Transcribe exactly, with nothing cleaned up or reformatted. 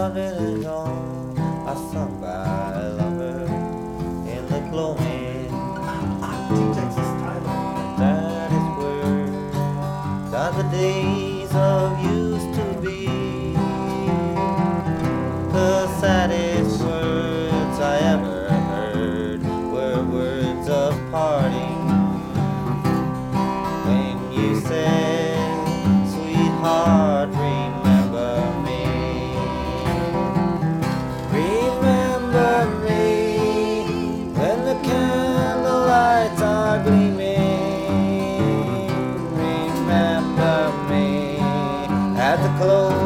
love is all are sung by lovers in the glowing Texas Thailand. and that is where God the days of used to be. The saddest words I ever heard were words of parting. When you said, sweetheart, remember me. Remember me when the candlelights are gleaming. Remember me at the close